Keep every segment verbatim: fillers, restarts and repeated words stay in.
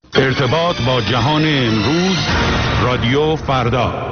ارتباط با جهان امروز، رادیو فردا.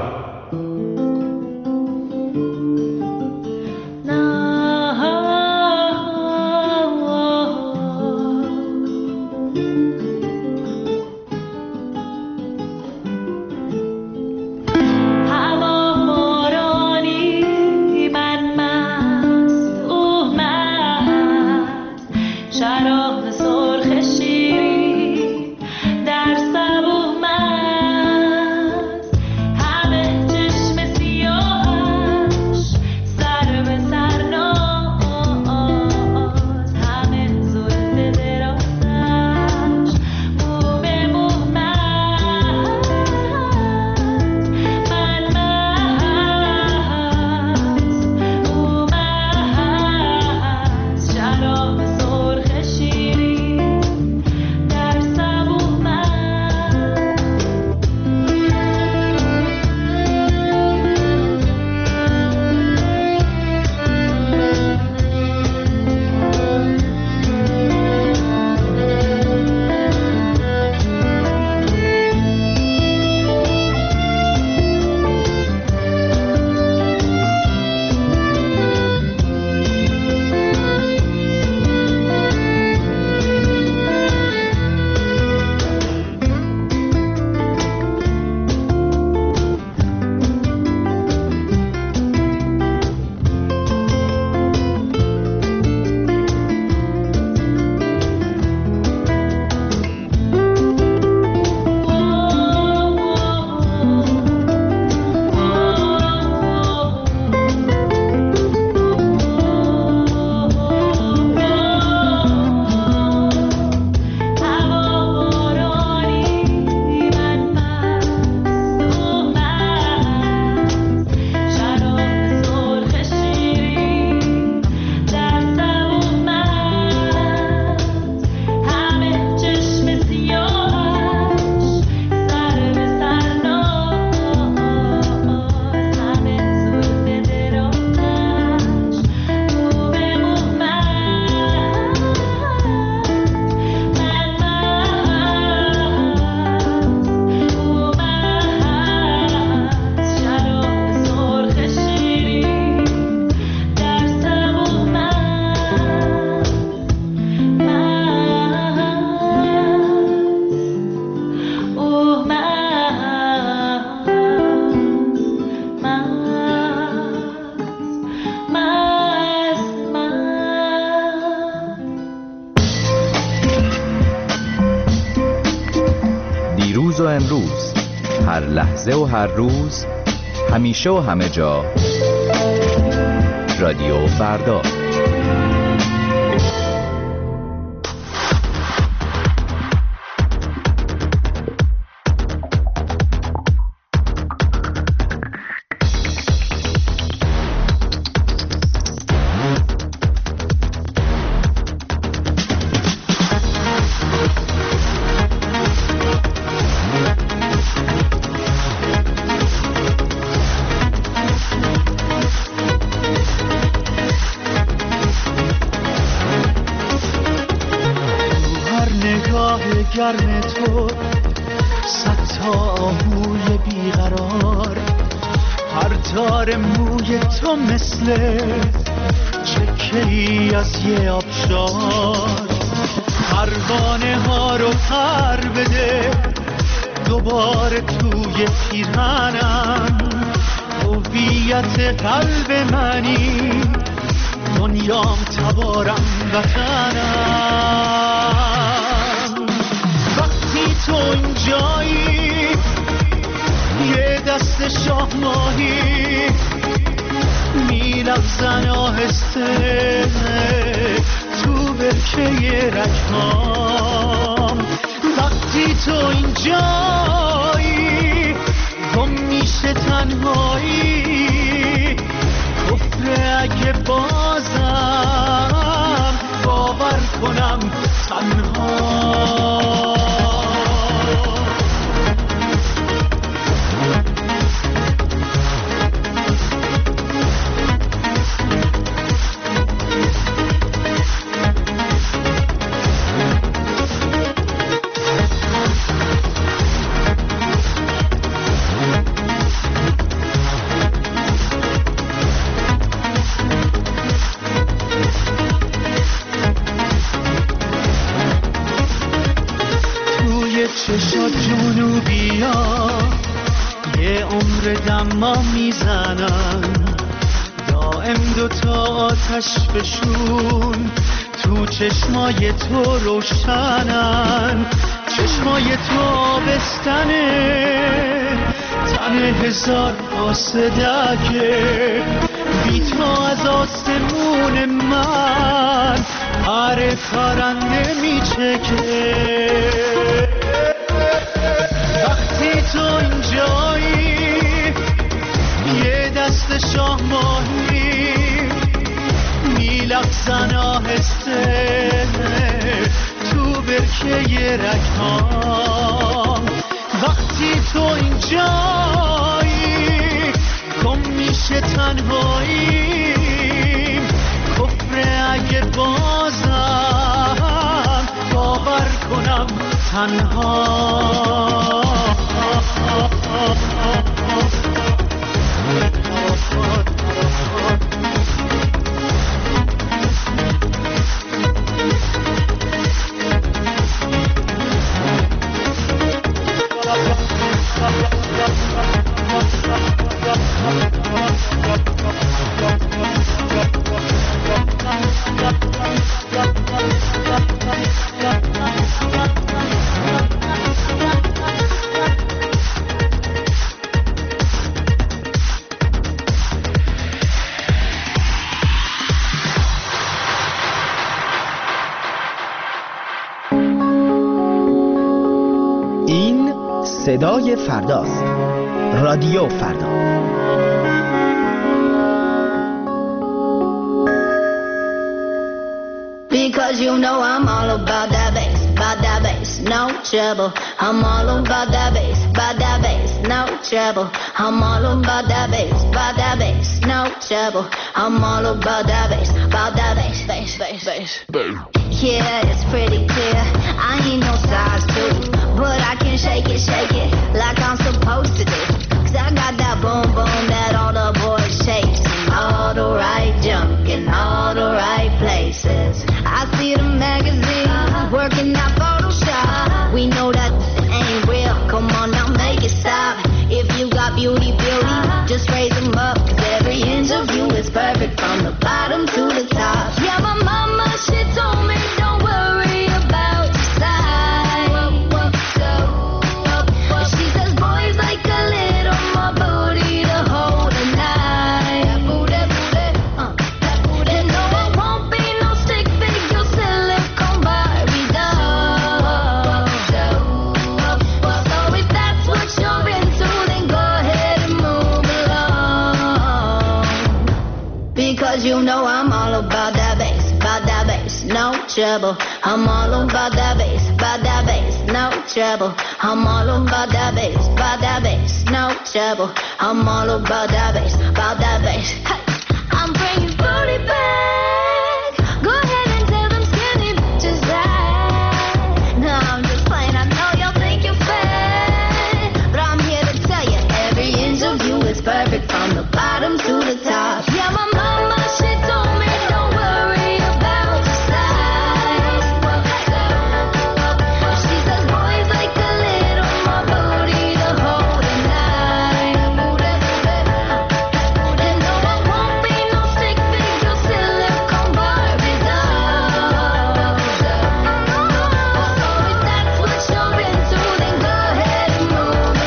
امروز، هر لحظه و هر روز، همیشه و همه جا، رادیو فردا. گرم تو صد تا آهوی بیقرار، هر تار موی تو مثل چکه‌ای از یه آبشار. پروانه ها رو پر بده دوباره توی پیرهنم، هویت قلب منی، دنیام تبارم وطنم. تو اینجایی یه دست شاه ماهی میلغزن آهسته تو برکه رگهام. وقتی تو اینجایی گم میشه تنهایی، کفر اگه بازم باور کنم تنها. چشات جنوبیا یه عمر دما میزنن، دائم دوتا آتش بشون تو چشمای تو روشنن. چشمای تو آبستنه، تن هزار آسدگه، بی تو از آسمون من هر پرنده میچکه. وقتی تو اینجایی یه دست شاه ماهی میلغزن آهسته تو برکه رگهام. وقتی تو اینجایی گم میشه تنهایی، کفر اگه بازم باور کنم تنها. صدای فرداست. رادیو فردا. Because you know I'm all about that bass, about that bass, no trouble. I'm all about that bass, about that bass, no trouble. I'm all about that bass, about that bass, no trouble. I'm all about that bass, about that bass, bass, bass, bass. Yeah, it's pretty clear. I ain't no size two, but I can shake it, shake it like I'm supposed to do. Cause I got that boom boom that all the boys shake, and all the right junk in all the right places. I see the magazine working that Photoshop. We know that ain't real. Come on now, make it stop. If you got beauty, beauty, just raise them up. Cause every inch of you is perfect from the bottom to the top. Yeah, my mama, she told me don't worry about your size. She says boys like a little more booty to hold a night. Booty, booty, uh, that booty. You know I won't be no stick figure silicone Barbie doll. So if that's what you're into, then go ahead and move along. Because you know I'm all about that bass, about that bass, no trouble. I'm all about that bass, about that bass, no trouble. I'm all about that bass, about that bass, no trouble. I'm all about that bass, about that bass. Hey, I'm bringing booty back. Go ahead and tell them skinny bitches that. No, I'm just playing. I know y'all think you're fat, but I'm here to tell you every inch of you is perfect from the bottom to the top. Yeah, my mama, she told me don't worry about your size. She says boys like a little more booty to hold a night. You know I won't be no stick figure silicone Barbie doll. So if that's what you're into, then go ahead and move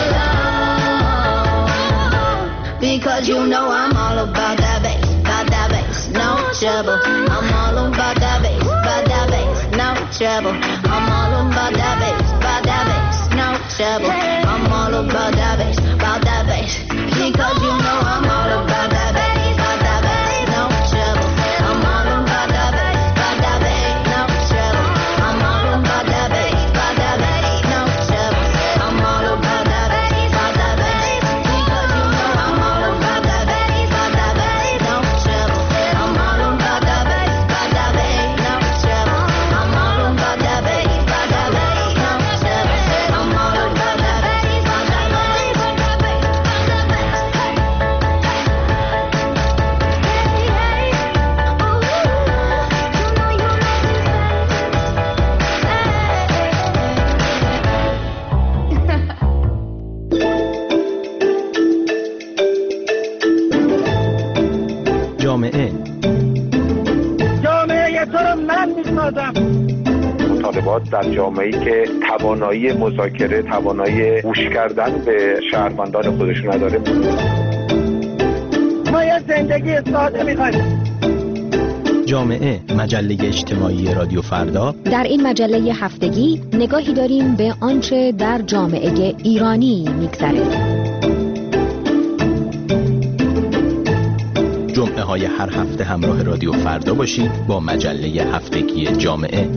along. Because you know I'm all about that bass, about that bass, no trouble. I'm all about that bass, about that bass, no trouble. I'm all about that bass, about that bass, no trouble. I'm all about that bass, about that bass. Because you know I'm all about that bass, about that bass, no trouble. I'm all about that bass, about that bass, no trouble. I'm all about that bass, about that bass, no trouble. I'm all about that bass, about that bass. Because you know I'm all about that bass, about that bass, no trouble. I'm all about that bass, about that bass, no trouble. I'm all about that bass. افراد در جامعه‌ای که توانایی مذاکره، توانایی گوش کردن به شهروندان خودشون نداره. ما یه زندگی ساده می‌خوایم. جامعه، مجله اجتماعی رادیو فردا. در این مجله هفتگی نگاهی داریم به آنچه در جامعه ایرانی می‌گذره. جمعه های هر هفته همراه رادیو فردا باشید با مجله هفتگی جامعه.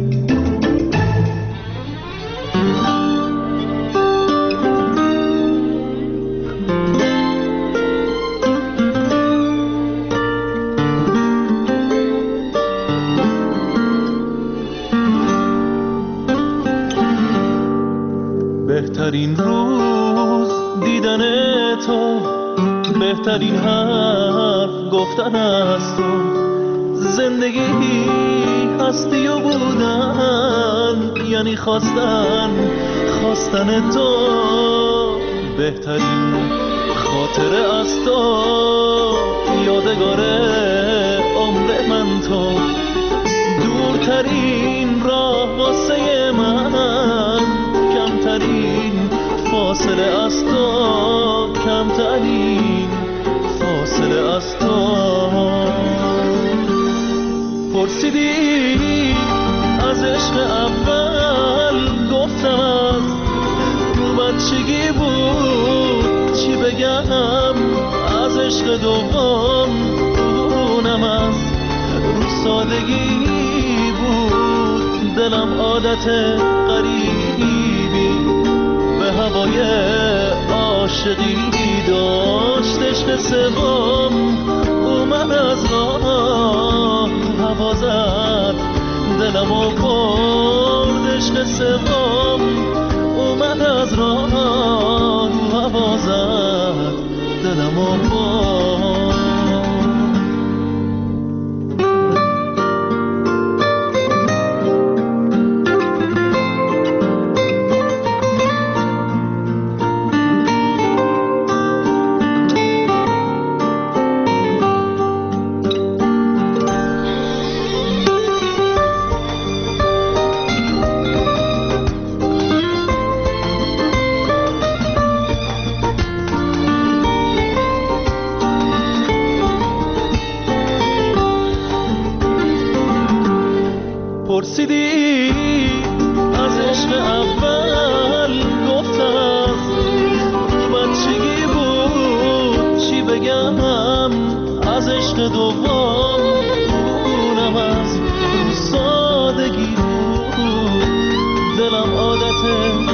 بهترین روز دیدن تو، بهترین حرف گفتن از تو، زندگی هستی و بودن یعنی خواستن خواستن تو، بهترین خاطره از تو، یادگار عمر من تو، دورترین راه واسه من، کمترین فاصله از تو، کمترین فاصله از تو. پرسیدی از عشق اول، گفتم از رو بچگی بود، چی بگم از عشق دوم، اونم از رو سادگی بود، دلم عادت غریبی به هوای عاشقی داشت، عشق سوم اومد از راه هوا زد، دلم و برد، عشق سوم اومد از راه هوا زد، دلم و برد. پرسیدی از عشق اول، گفتم از بچگی بود، چی بگم از عشق دوم، اونم از رو سادگی بود، دلم عادت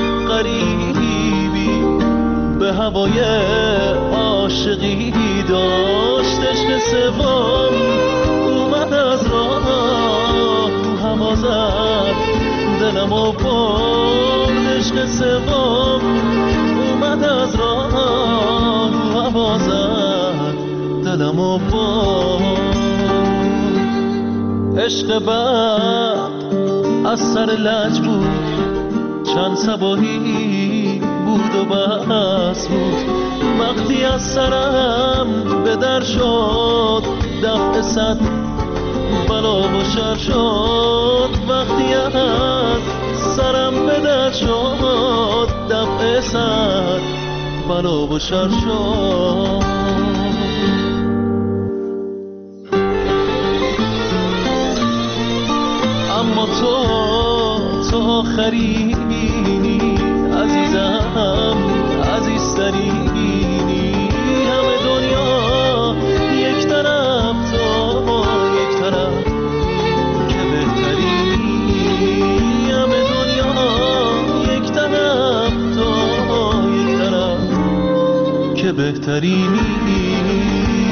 غریبی به هوای عاشقی داشت، عشق سوم اومد از راه هوا زد، دلم و برد، عشق سوم اومد از راه هوا زد، دلم و برد. عشق بعد از سر لج بود، چند صباحی بود و بس بود، وقتی از سرم به در شد، دفع صد بلا و شر شد، وقتی از سرم به در شد، دفع صد بلا و شر شد. اما تو تو آخرینی عزیزم، عزیزترینی، همه دنیا یک طرف، تو یک طرف که بهترینی، همه دنیا یک طرف، تو یک طرف که بهترینی.